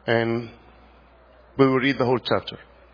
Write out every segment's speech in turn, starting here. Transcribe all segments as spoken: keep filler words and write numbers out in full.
and we will read the whole chapter.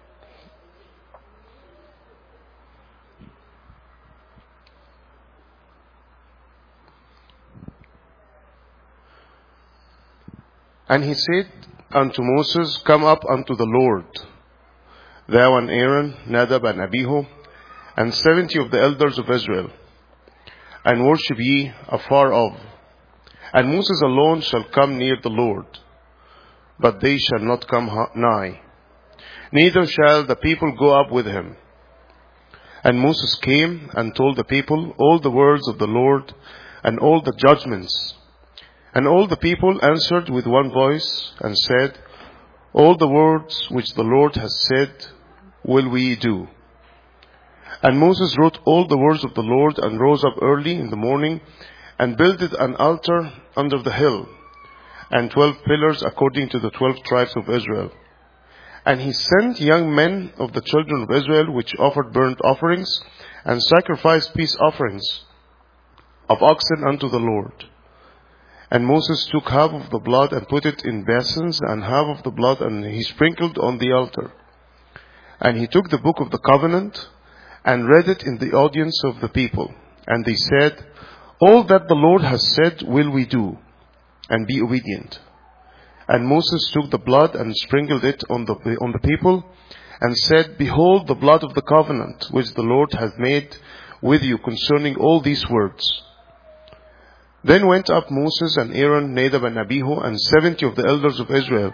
And he said unto Moses, Come up unto the Lord, thou and Aaron, Nadab and Abihu, and seventy of the elders of Israel, and worship ye afar off. And Moses alone shall come near the Lord, but they shall not come nigh, neither shall the people go up with him. And Moses came and told the people all the words of the Lord, and all the judgments. And all the people answered with one voice, and said, All the words which the Lord has said will we do. And Moses wrote all the words of the Lord, and rose up early in the morning, and builded an altar under the hill, and twelve pillars according to the twelve tribes of Israel. And he sent young men of the children of Israel, which offered burnt offerings, and sacrificed peace offerings of oxen unto the Lord. And Moses took half of the blood and put it in basins, and half of the blood and he sprinkled on the altar. And he took the book of the covenant, and read it in the audience of the people. And they said, All that the Lord has said will we do, and be obedient. And Moses took the blood and sprinkled it on the, on the people, and said, Behold the blood of the covenant, which the Lord hath made with you concerning all these words. Then went up Moses and Aaron, Nadab and Abihu, and seventy of the elders of Israel.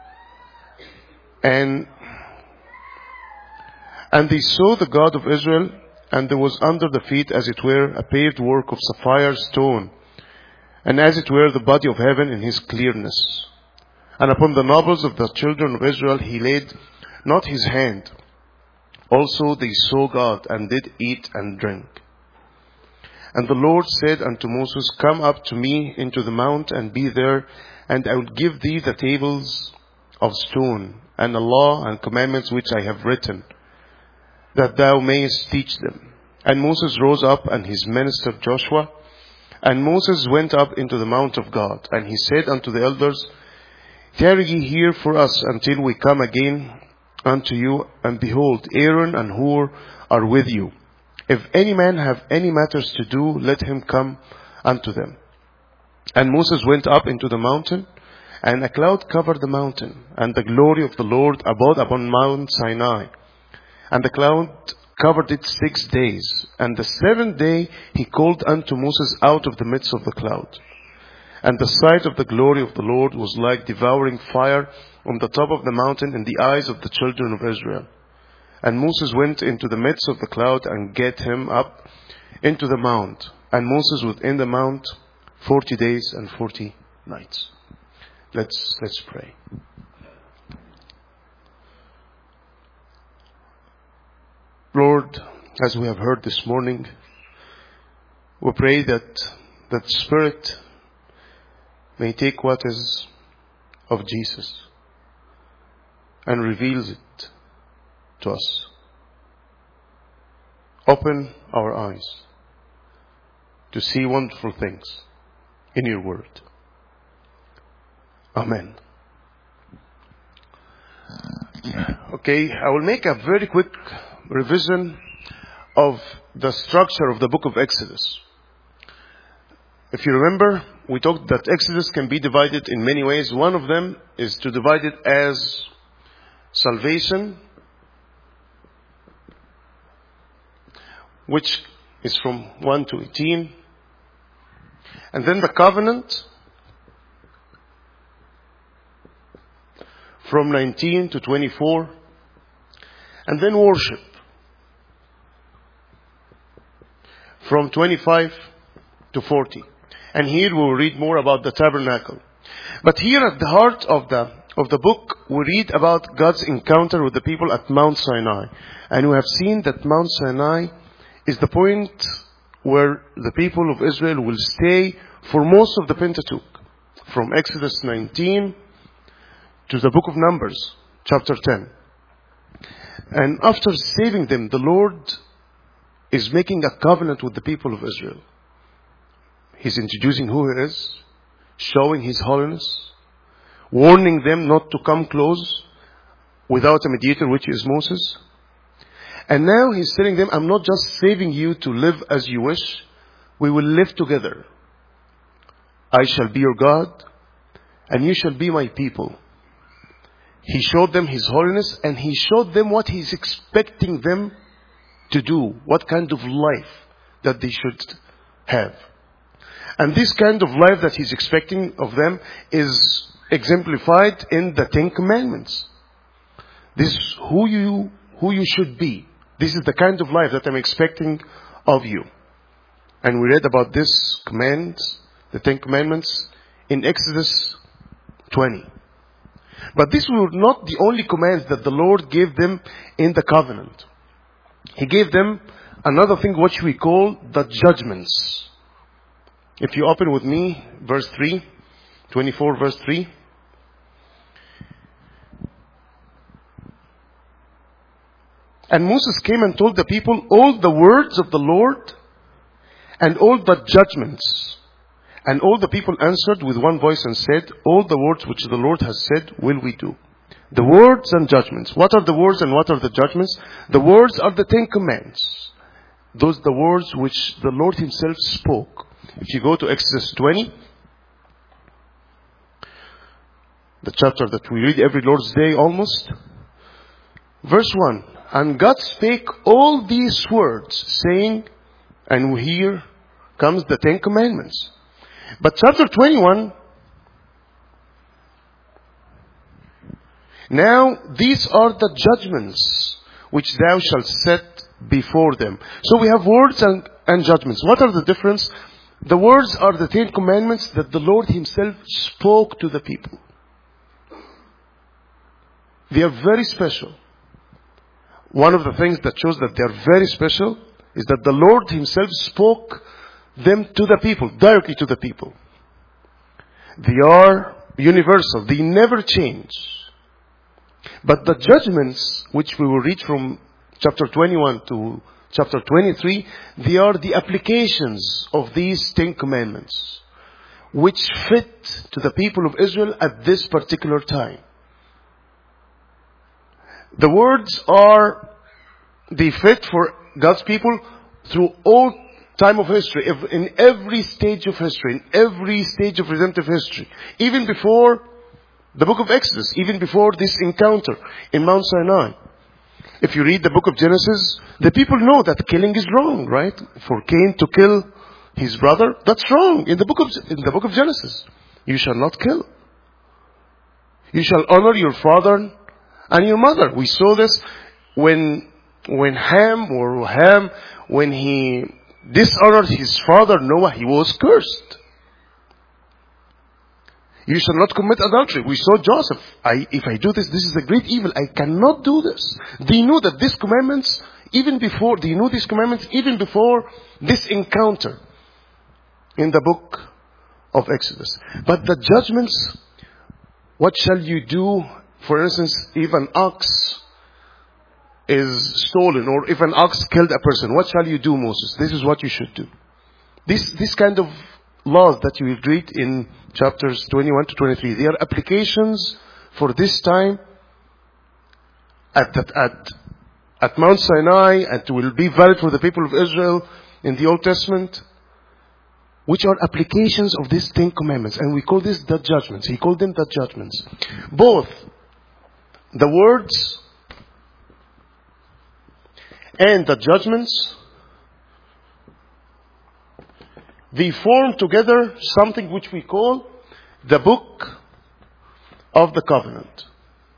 And, and they saw the God of Israel, and there was under the feet, as it were, a paved work of sapphire stone, and as it were the body of heaven in his clearness. And upon the nobles of the children of Israel he laid not his hand. Also they saw God, and did eat and drink. And the Lord said unto Moses, Come up to me into the mount, and be there, and I will give thee the tables of stone, and the law and commandments which I have written, that thou mayest teach them. And Moses rose up, and his minister Joshua. And Moses went up into the mount of God, and he said unto the elders, Tarry ye here for us until we come again unto you, and behold, Aaron and Hur are with you. If any man have any matters to do, let him come unto them. And Moses went up into the mountain, and a cloud covered the mountain, and the glory of the Lord abode upon Mount Sinai. And the cloud covered it six days. And the seventh day he called unto Moses out of the midst of the cloud. And the sight of the glory of the Lord was like devouring fire on the top of the mountain in the eyes of the children of Israel. And Moses went into the midst of the cloud, and get him up into the mount. And Moses was in the mount forty days and forty nights. Let's, let's pray. Lord, as we have heard this morning, we pray that that Spirit may take what is of Jesus and reveals it to us. Open our eyes to see wonderful things in your word. Amen. Okay, I will make a very quick revision of the structure of the book of Exodus. If you remember, we talked that Exodus can be divided in many ways. One of them is to divide it as salvation, which is from one to eighteen. And then the covenant, from nineteen to twenty-four. And then worship, from twenty-five to forty. And here we will read more about the tabernacle. But here at the heart of the of the book, we read about God's encounter with the people at Mount Sinai. And we have seen that Mount Sinai is the point where the people of Israel will stay for most of the Pentateuch, from Exodus nineteen to the book of Numbers, chapter ten. And after saving them, the Lord is making a covenant with the people of Israel. He's introducing who He is, showing His holiness, warning them not to come close without a mediator, which is Moses. And now he's telling them, I'm not just saving you to live as you wish. We will live together. I shall be your God, and you shall be my people. He showed them His holiness, and He showed them what He's expecting them to do, what kind of life that they should have. And this kind of life that He's expecting of them is exemplified in the Ten Commandments. This is who you, who you should be. This is the kind of life that I'm expecting of you. And we read about this command, the Ten Commandments, in Exodus twenty. But these were not the only commands that the Lord gave them in the covenant. He gave them another thing which we call the judgments. If you open with me, verse three, twenty-four verse three. And Moses came and told the people all the words of the Lord and all the judgments. And all the people answered with one voice and said, all the words which the Lord has said will we do. The words and judgments. What are the words and what are the judgments? The words are the Ten Commandments. Those are the words which the Lord Himself spoke. If you go to Exodus twenty, the chapter that we read every Lord's Day almost, verse one. And God spake all these words, saying, and here comes the Ten Commandments. But chapter twenty-one, now these are the judgments which thou shalt set before them. So we have words and, and judgments. What are the difference? The words are the Ten Commandments that the Lord Himself spoke to the people. They are very special. One of the things that shows that they are very special is that the Lord Himself spoke them to the people, directly to the people. They are universal. They never change. But the judgments, which we will read from chapter twenty-one to chapter twenty-three, they are the applications of these Ten Commandments, which fit to the people of Israel at this particular time. The words are, they fit for God's people through all time of history, in every stage of history, in every stage of redemptive history. Even before the book of Exodus, even before this encounter in Mount Sinai. If you read the book of Genesis, the people know that killing is wrong, right? For Cain to kill his brother, that's wrong. In the book of, in the book of Genesis, you shall not kill. You shall honor your father and your mother. We saw this when, when Ham or Ham, when he dishonored his father Noah, he was cursed. You shall not commit adultery. We saw Joseph. I, if I do this, this is a great evil. I cannot do this. They knew that these commandments, even before, they knew these commandments even before this encounter in the book of Exodus. But the judgments, what shall you do? For instance, if an ox is stolen, or if an ox killed a person, what shall you do, Moses? This is what you should do. This, this kind of laws that you will read in chapters twenty-one to twenty-three, they are applications for this time at, that, at, at Mount Sinai, and will be valid for the people of Israel in the Old Testament, which are applications of these Ten Commandments. And we call this the judgments. He called them the judgments. Both the words and the judgments, they form together something which we call the book of the covenant.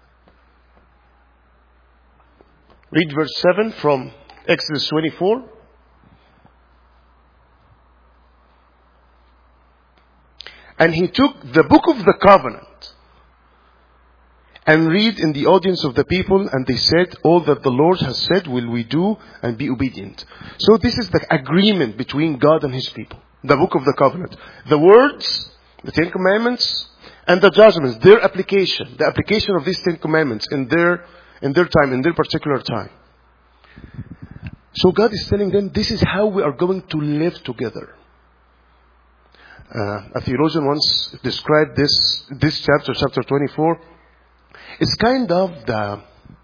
Read verse seven from Exodus twenty-four. And he took the book of the covenant and read in the audience of the people, and they said, all that the Lord has said will we do and be obedient. So this is the agreement between God and His people. The book of the covenant. The words, the Ten Commandments, and the judgments, their application. The application of these Ten Commandments in their, in their time, in their particular time. So God is telling them, this is how we are going to live together. Uh, a theologian once described this, this chapter, chapter twenty-four, it's kind of the,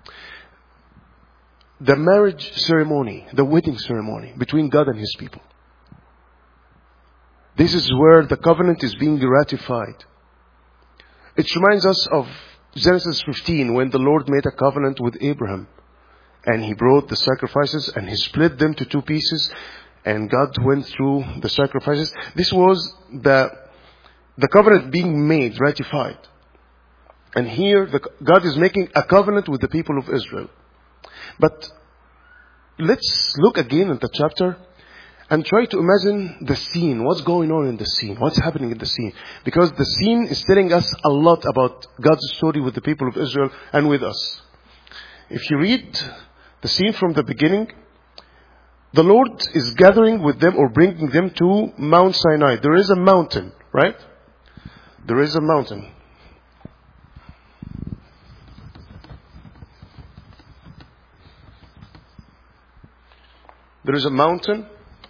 the marriage ceremony, the wedding ceremony between God and His people. This is where the covenant is being ratified. It reminds us of Genesis fifteen, when the Lord made a covenant with Abraham. And He brought the sacrifices and He split them to two pieces. And God went through the sacrifices. This was the, the covenant being made, ratified. And here the, God is making a covenant with the people of Israel. But let's look again at the chapter and try to imagine the scene. What's going on in the scene? What's happening in the scene? Because the scene is telling us a lot about God's story with the people of Israel and with us. If you read the scene from the beginning, the Lord is gathering with them or bringing them to Mount Sinai. There is a mountain, right? There is a mountain. There is a mountain.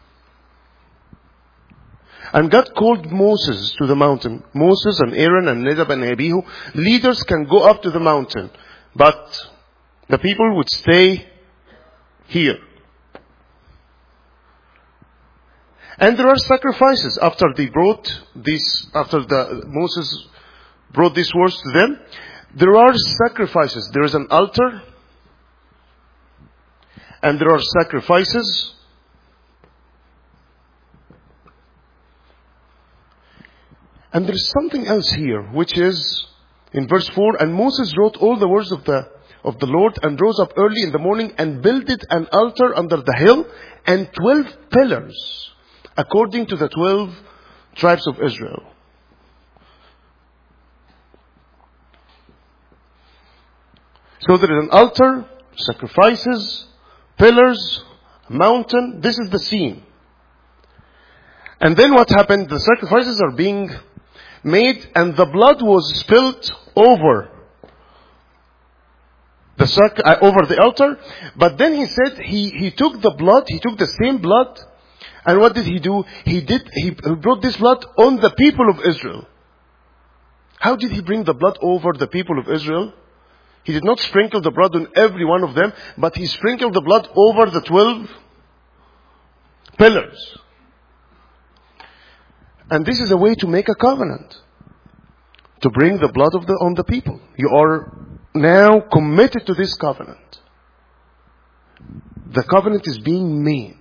And God called Moses to the mountain. Moses and Aaron and Nadab and Abihu, leaders can go up to the mountain. But the people would stay here. And there are sacrifices after they brought this, after the Moses brought these words to them. There are sacrifices. There is an altar. And there are sacrifices. And there is something else here, which is in verse four. And Moses wrote all the words of the of the Lord and rose up early in the morning and builded an altar under the hill and twelve pillars, according to the twelve tribes of Israel. So there is an altar, sacrifices, pillars, mountain. This is the scene. And then what happened? The sacrifices are being made and the blood was spilled over the sac- uh, over the altar. But then he said he, he took the blood, he took the same blood. And what did he do? He did, he brought this blood on the people of Israel. How did he bring the blood over the people of Israel? He did not sprinkle the blood on every one of them, but he sprinkled the blood over the twelve pillars. And this is a way to make a covenant. To bring the blood of the, on the people. You are now committed to this covenant. The covenant is being made.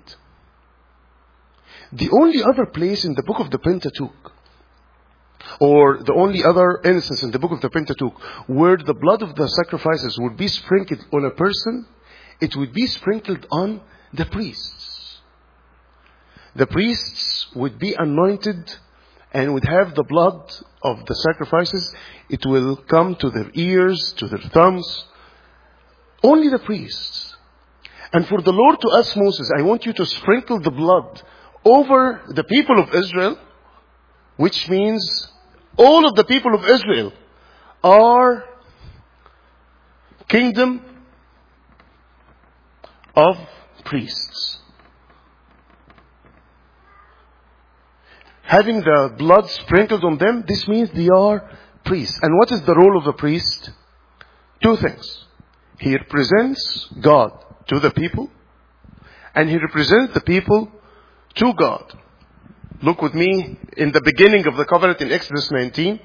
The only other place in the book of the Pentateuch, or the only other instance in the book of the Pentateuch, where the blood of the sacrifices would be sprinkled on a person, it would be sprinkled on the priests. The priests would be anointed and would have the blood of the sacrifices. It will come to their ears, to their thumbs. Only the priests. And for the Lord to ask Moses, I want you to sprinkle the blood over the people of Israel, which means all of the people of Israel are kingdom of priests. Having the blood sprinkled on them, this means they are priests. And what is the role of a priest? Two things. He represents God to the people, and he represents the people to God. Look with me in the beginning of the covenant in Exodus nineteen.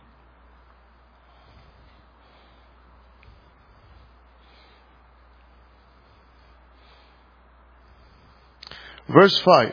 Verse five.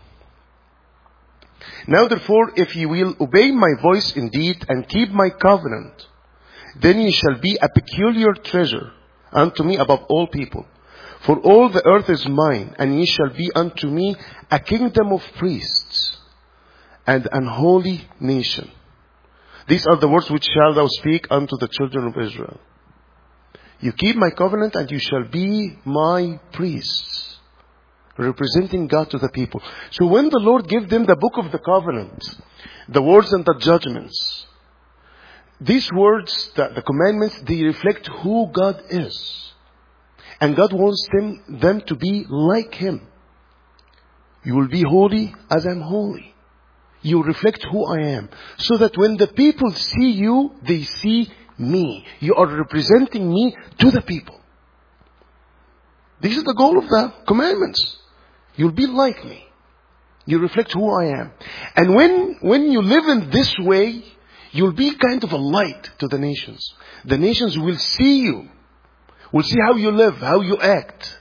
Now therefore, if ye will obey my voice indeed and keep my covenant, then ye shall be a peculiar treasure unto me above all people. For all the earth is mine, and ye shall be unto me a kingdom of priests and an holy nation. These are the words which shall thou speak unto the children of Israel. You keep my covenant and you shall be my priests, representing God to the people. So when the Lord gave them the book of the covenant, the words and the judgments, these words, the, the commandments, they reflect who God is. And God wants them, them to be like Him. You will be holy as I'm holy. you reflect who I am. So that when the people see you, they see me. You are representing me to the people. This is the goal of the commandments. You'll be like me. You reflect who I am. And when, when you live in this way, you'll be kind of a light to the nations. The nations will see you. Will see how you live, how you act.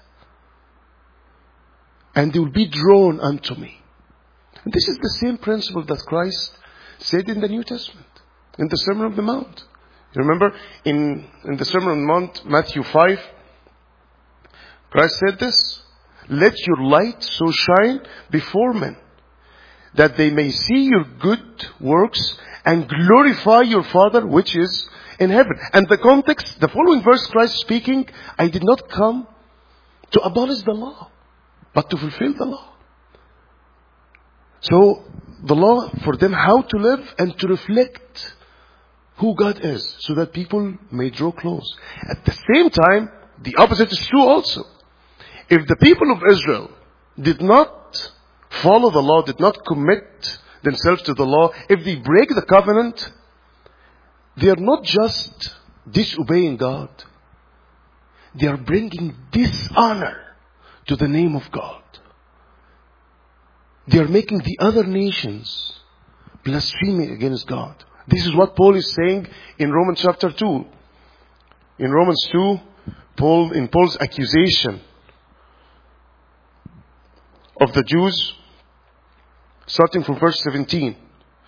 And they will be drawn unto me. And this is the same principle that Christ said in the New Testament, in the Sermon on the Mount. You remember in, in the Sermon on the Mount, Matthew five, Christ said this, let your light so shine before men, that they may see your good works and glorify your Father which is in heaven. And the context, the following verse, Christ speaking, I did not come to abolish the law, but to fulfill the law. So, the law for them how to live and to reflect who God is, so that people may draw close. At the same time, the opposite is true also. If the people of Israel did not follow the law, did not commit themselves to the law, if they break the covenant, they are not just disobeying God. They are bringing dishonor to the name of God. They are making the other nations blaspheming against God. This is what Paul is saying in Romans chapter two. In Romans two, Paul, in Paul's accusation of the Jews, starting from verse seventeen.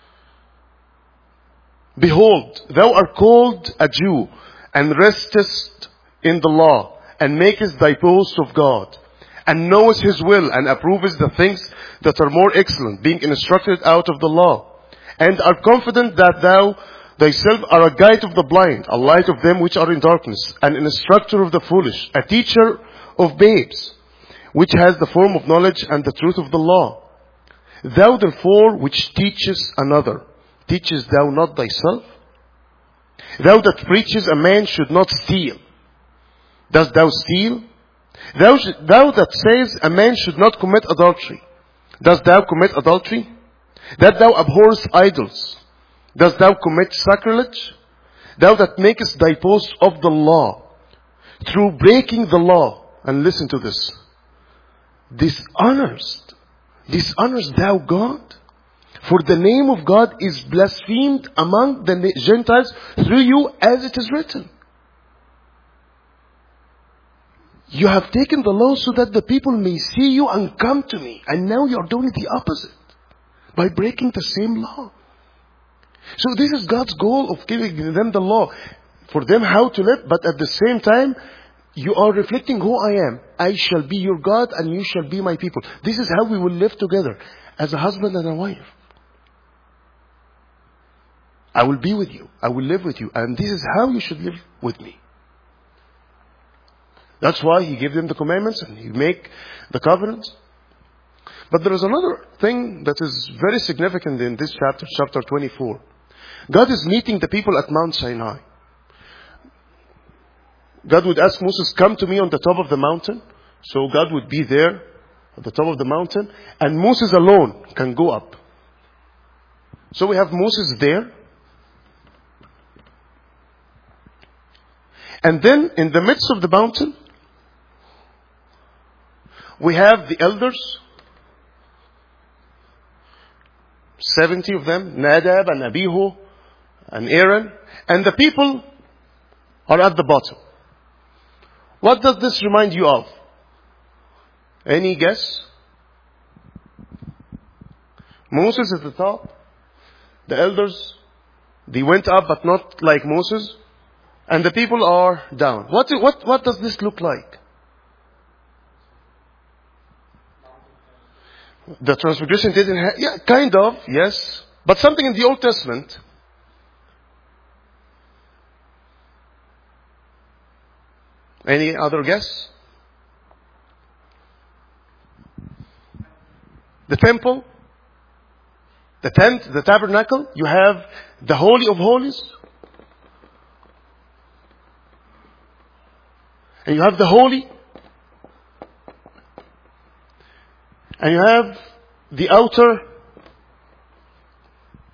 Behold, thou art called a Jew, and restest in the law, and makest thy boast of God, and knowest his will, and approvest the things that are more excellent, being instructed out of the law, and art confident that thou thyself art a guide of the blind, a light of them which are in darkness, an instructor of the foolish, a teacher of babes, which has the form of knowledge and the truth of the law. Thou therefore which teachest another, teachest thou not thyself? Thou that preachest a man should not steal, dost thou steal? Thou, sh- thou that sayest a man should not commit adultery, dost thou commit adultery? That thou abhorrest idols, dost thou commit sacrilege? Thou that makest thy boast of the law, through breaking the law, and listen to this, dishonors, dishonors thou God? For the name of God is blasphemed among the Gentiles through you, as it is written. You have taken the law so that the people may see you and come to me. And now you are doing the opposite by breaking the same law. So this is God's goal of giving them the law, for them how to live, but at the same time, you are reflecting who I am. I shall be your God and you shall be my people. This is how we will live together as a husband and a wife. I will be with you. I will live with you. And this is how you should live with me. That's why He gave them the commandments and He make the covenants. But there is another thing that is very significant in this chapter, chapter twenty-four. God is meeting the people at Mount Sinai. God would ask Moses, come to me on the top of the mountain. So God would be there at the top of the mountain. And Moses alone can go up. So we have Moses there. And then in the midst of the mountain, we have the elders. seventy of them. Nadab and Abihu and Aaron. And the people are at the bottom. What does this remind you of? Any guess? Moses at the top. The elders, they went up but not like Moses. And the people are down. What, what, what does this look like? The transfiguration didn't have, yeah, kind of, yes. But something in the Old Testament. Any other guess? The temple, the tent, the tabernacle. You have the Holy of Holies. And you have the holy. And you have the outer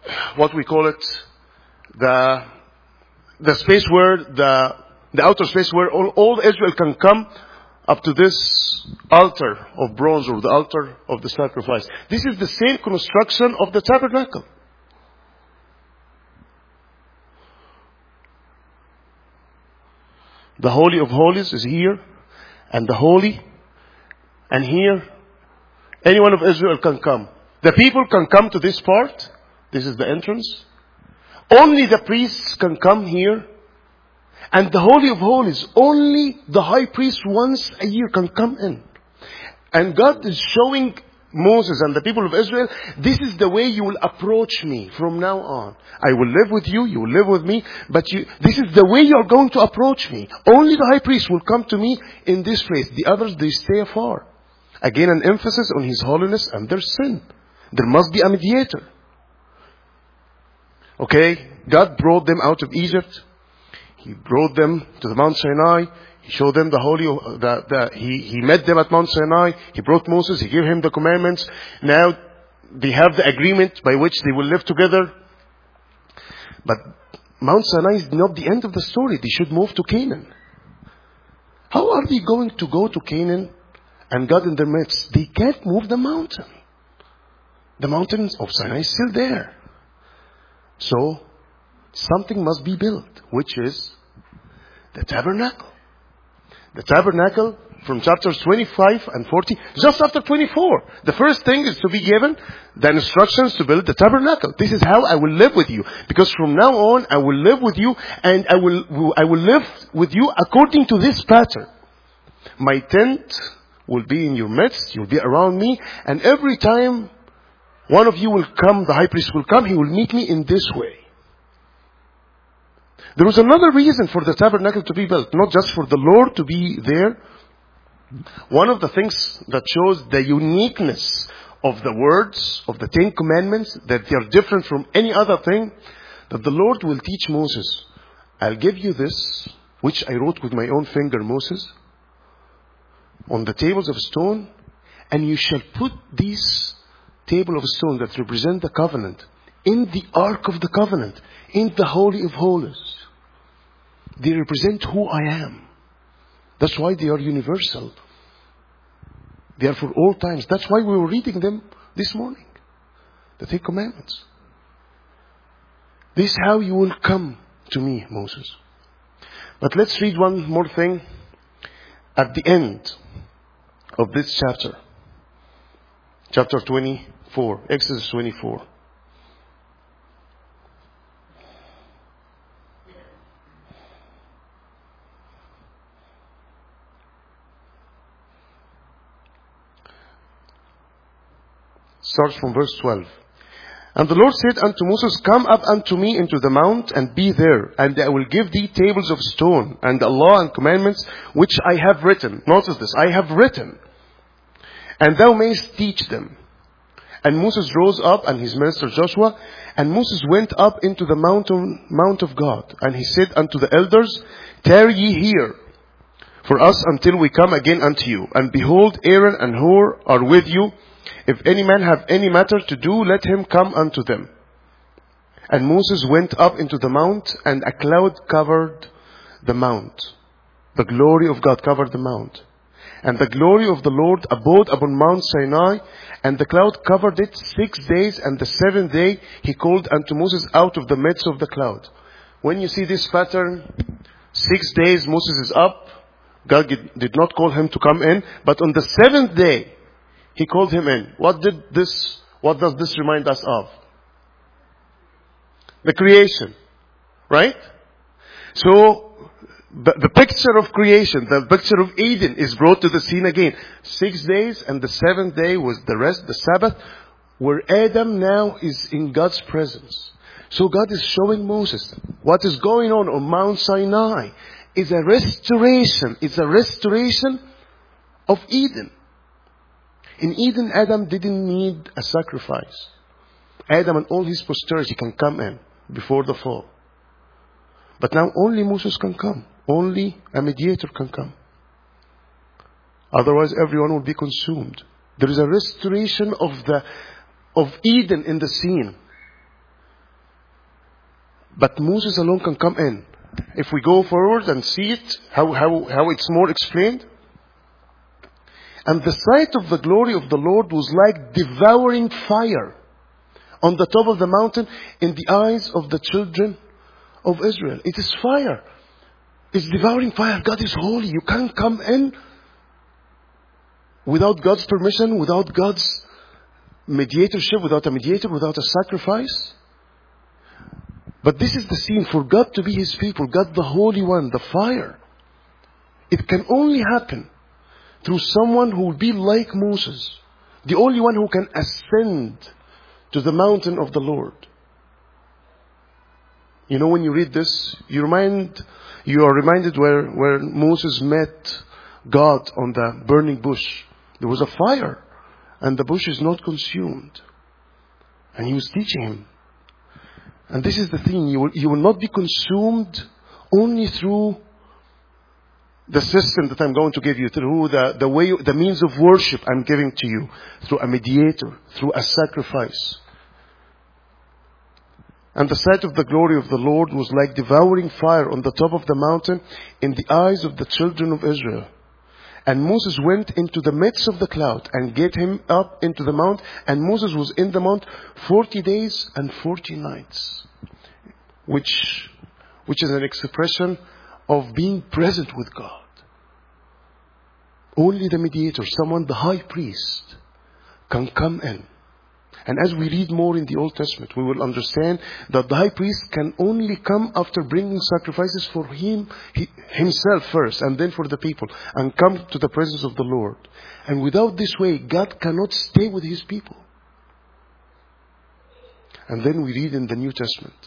what we call it, the, the space where the, the outer space where all, all Israel can come up to this altar of bronze, or the altar of the sacrifice. This is the same construction of the tabernacle. The Holy of Holies is here, and the Holy, and here, anyone of Israel can come. The people can come to this part. This is the entrance. Only the priests can come here. And the Holy of Holies, only the high priest once a year can come in. And God is showing Moses and the people of Israel, this is the way you will approach me from now on. I will live with you, you will live with me, but you, this is the way you are going to approach me. Only the high priest will come to me in this place. The others, they stay afar. Again, an emphasis on His holiness and their sin. There must be a mediator. Okay? God brought them out of Egypt. He brought them to the Mount Sinai. He showed them the holy, the, the, he, he met them at Mount Sinai. He brought Moses. He gave him the commandments. Now they have the agreement by which they will live together. But Mount Sinai is not the end of the story. They should move to Canaan. How are they going to go to Canaan and God in their midst? They can't move the mountain. The mountain of Sinai is still there. So something must be built, which is the tabernacle. The tabernacle from chapters twenty-five and forty, just after twenty-four. The first thing is to be given the instructions to build the tabernacle. This is how I will live with you. Because from now on, I will live with you, and I will, I will live with you according to this pattern. My tent will be in your midst, you'll be around me, and every time one of you will come, the high priest will come, he will meet me in this way. There was another reason for the tabernacle to be built, not just for the Lord to be there. One of the things that shows the uniqueness of the words of the Ten Commandments, that they are different from any other thing, that the Lord will teach Moses, I'll give you this, which I wrote with my own finger, Moses, on the tables of stone, and you shall put these table of stone that represent the covenant in the Ark of the Covenant, in the Holy of Holies. They represent who I am. That's why they are universal. They are for all times. That's why we were reading them this morning. The Ten Commandments. This is how you will come to me, Moses. But let's read one more thing at the end of this chapter. Chapter twenty-four. Exodus twenty-four. Starts from verse twelve. And the Lord said unto Moses, come up unto me into the mount, and be there, and I will give thee tables of stone, and the law and commandments which I have written. Notice this, I have written. And thou mayest teach them. And Moses rose up, and his minister Joshua, and Moses went up into the mountain, mount of God. And he said unto the elders, tarry ye here for us until we come again unto you. And behold, Aaron and Hur are with you. If any man have any matter to do, let him come unto them. And Moses went up into the mount, and a cloud covered the mount. The glory of God covered the mount. And the glory of the Lord abode upon Mount Sinai, and the cloud covered it six days, and the seventh day he called unto Moses out of the midst of the cloud. When you see this pattern, six days Moses is up. God did not call him to come in, but on the seventh day, He called him in. What did this, what does this remind us of? The creation. Right? So, the, the picture of creation, the picture of Eden is brought to the scene again. Six days, and the seventh day was the rest, the Sabbath, where Adam now is in God's presence. So God is showing Moses what is going on on Mount Sinai is a restoration. It's a restoration of Eden. In Eden, Adam didn't need a sacrifice. Adam and all his posterity can come in before the fall. But now only Moses can come. Only a mediator can come. Otherwise, everyone will be consumed. There is a restoration of the of Eden in the scene. But Moses alone can come in. If we go forward and see it, how, how, how it's more explained. And the sight of the glory of the Lord was like devouring fire on the top of the mountain in the eyes of the children of Israel. It is fire. It's devouring fire. God is holy. You can't come in without God's permission, without God's mediatorship, without a mediator, without a sacrifice. But this is the scene for God to be His people, God the Holy One, the fire. It can only happen through someone who will be like Moses, the only one who can ascend to the mountain of the Lord. You know, when you read this, you remind, you are reminded where, where Moses met God on the burning bush. There was a fire, and the bush is not consumed. And He was teaching him. And this is the thing, you will, you will not be consumed only through the system that I'm going to give you, through the, the way, the means of worship I'm giving to you, through a mediator, through a sacrifice. And the sight of the glory of the Lord was like devouring fire on the top of the mountain in the eyes of the children of Israel. And Moses went into the midst of the cloud and get him up into the mount. And Moses was in the mount forty days and forty nights. Which, which is an expression of being present with God. Only the mediator, someone, the high priest, can come in. And as we read more in the Old Testament, we will understand that the high priest can only come after bringing sacrifices for him, he, himself first, and then for the people, and come to the presence of the Lord. And without this way, God cannot stay with His people. And then we read in the New Testament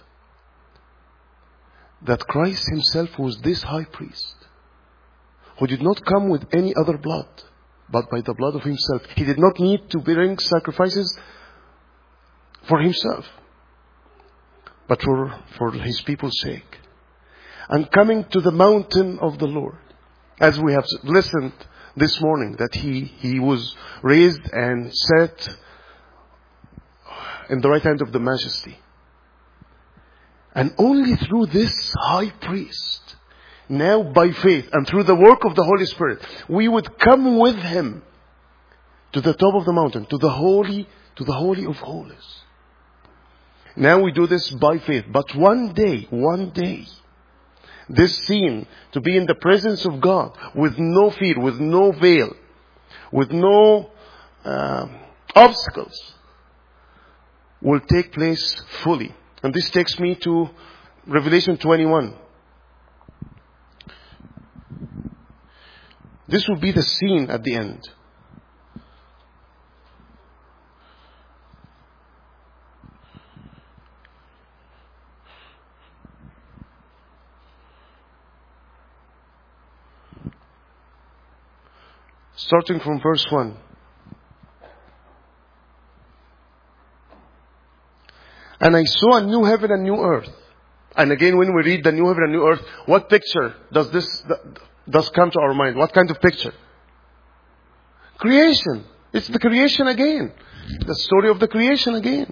that Christ Himself was this high priest, who did not come with any other blood, but by the blood of Himself. He did not need to bring sacrifices for Himself, but for, for His people's sake. And coming to the mountain of the Lord, as we have listened this morning, that He, he was raised and set in the right hand of the Majesty. And only through this high priest, now by faith and through the work of the Holy Spirit, we would come with Him to the top of the mountain, to the holy, to the holy of holies. Now we do this by faith. But one day, one day, this scene, to be in the presence of God, with no fear, with no veil, with no uh, obstacles, will take place fully. And this takes me to Revelation twenty-one. This will be the scene at the end. Starting from verse one. And I saw a new heaven and new earth. And again, when we read the new heaven and new earth, what picture does this does come to our mind? What kind of picture? Creation. It's the creation again. The story of the creation again.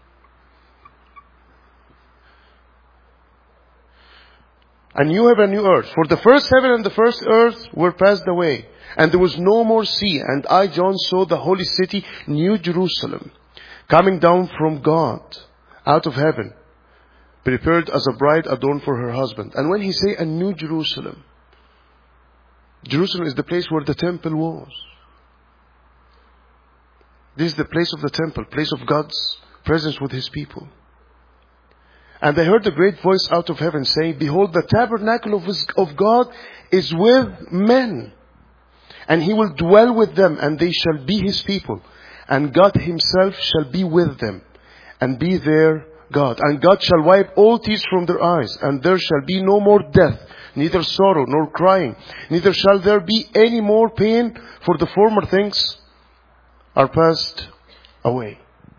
A new heaven and new earth. For the first heaven and the first earth were passed away, and there was no more sea. And I, John, saw the holy city, New Jerusalem, coming down from God, out of heaven, prepared as a bride adorned for her husband. And when he say a New Jerusalem, Jerusalem is the place where the temple was. This is the place of the temple, place of God's presence with His people. And I heard a great voice out of heaven saying, Behold, the tabernacle of, his, of God is with men, and He will dwell with them, and they shall be His people. And God Himself shall be with them, and be their God. And God shall wipe all tears from their eyes, and there shall be no more death, neither sorrow nor crying, neither shall there be any more pain, for the former things are passed away.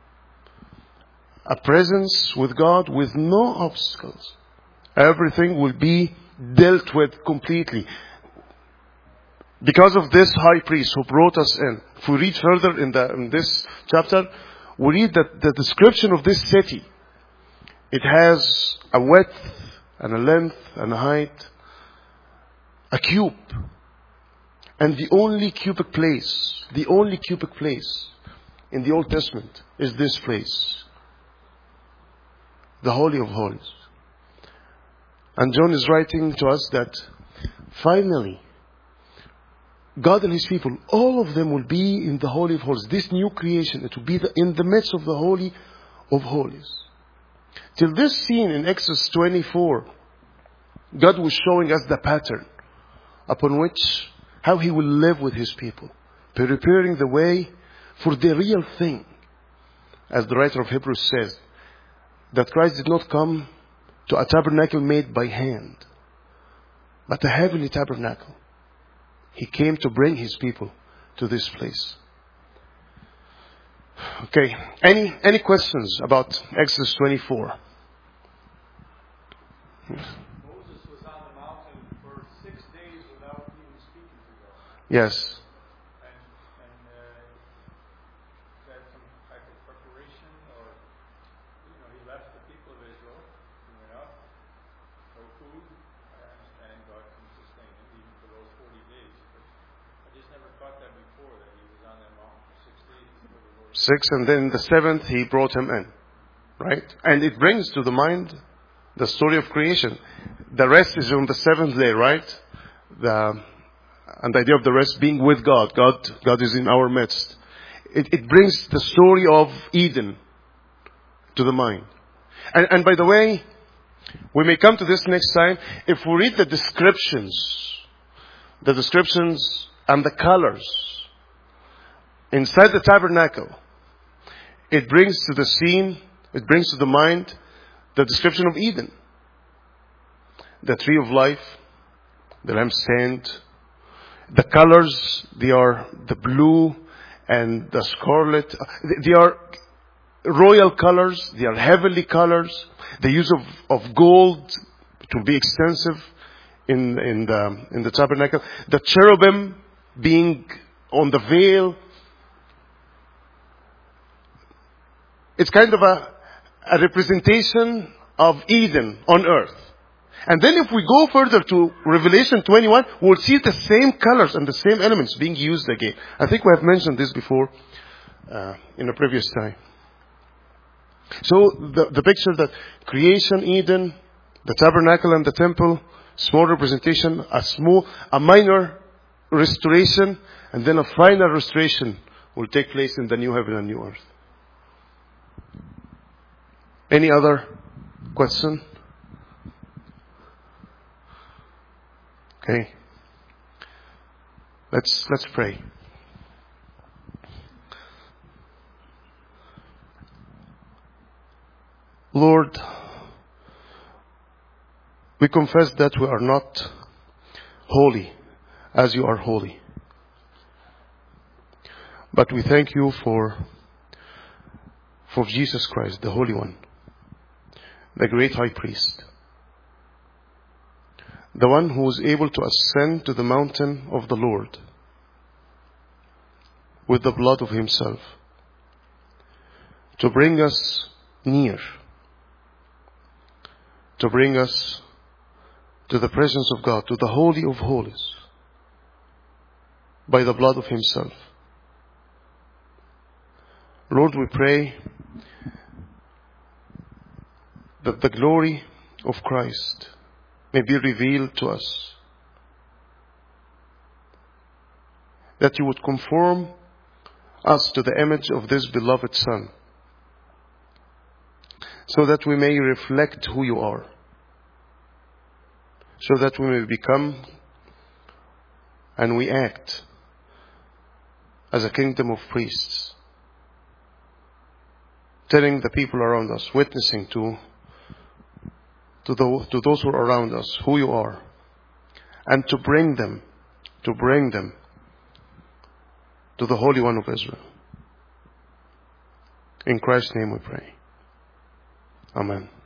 A presence with God with no obstacles. Everything will be dealt with completely. Because of this high priest who brought us in. If we read further in, the, in this chapter, we read that the description of this city It has a width and a length and a height. A cube. And the only cubic place, the only cubic place in the Old Testament is this place. The Holy of Holies. And John is writing to us that finally, God and His people, all of them will be in the Holy of Holies. This new creation, it will be the, in the midst of the Holy of Holies. Till this scene in Exodus twenty-four, God was showing us the pattern upon which, how He will live with His people, preparing the way for the real thing. As the writer of Hebrews says, that Christ did not come to a tabernacle made by hand, but a heavenly tabernacle. He came to bring His people to this place. Okay, any any questions about Exodus twenty-four? Moses was on the mountain for six days without even speaking to God. Yes. And, and uh, had some type of preparation, or, you know, he left the people of Israel, he went up, no food, and, and God can sustain him even for those forty days. But I just never caught that before, that he was on that mountain for six days before the Lord. Six, and then the seventh He brought him in. Right? And it brings to the mind the story of creation. The rest is on the seventh day, right? The, and the idea of the rest being with God. God, God is in our midst. It, it brings the story of Eden to the mind. And, and by the way, we may come to this next time. If we read the descriptions, the descriptions and the colors inside the tabernacle, it brings to the scene, it brings to the mind the description of Eden. The tree of life, the lampstand, the colors, they are the blue and the scarlet. They are royal colors, they are heavenly colors. The use of, of gold to be extensive in, in, the, in the tabernacle. The cherubim being on the veil. It's kind of a, a representation of Eden on earth. And then if we go further to Revelation twenty-one, we'll see the same colors and the same elements being used again. I think we have mentioned this before uh, in a previous time. So the, the picture that creation, Eden, the tabernacle and the temple, small representation, a small, a minor restoration, and then a final restoration will take place in the new heaven and new earth. Any other question? Okay. Let's let's pray. Lord, we confess that we are not holy as you are holy. But we thank you for for Jesus Christ, the Holy One, the great high priest, the one who is able to ascend to the mountain of the Lord with the blood of himself to bring us near, to bring us to the presence of God, to the Holy of Holies, by the blood of himself. Lord, we pray that the glory of Christ may be revealed to us, that you would conform us to the image of this beloved Son, so that we may reflect who you are, so that we may become and we act as a kingdom of priests, telling the people around us, witnessing to To, the, to those who are around us, who you are, and to bring them, to bring them to the Holy One of Israel. In Christ's name we pray. Amen.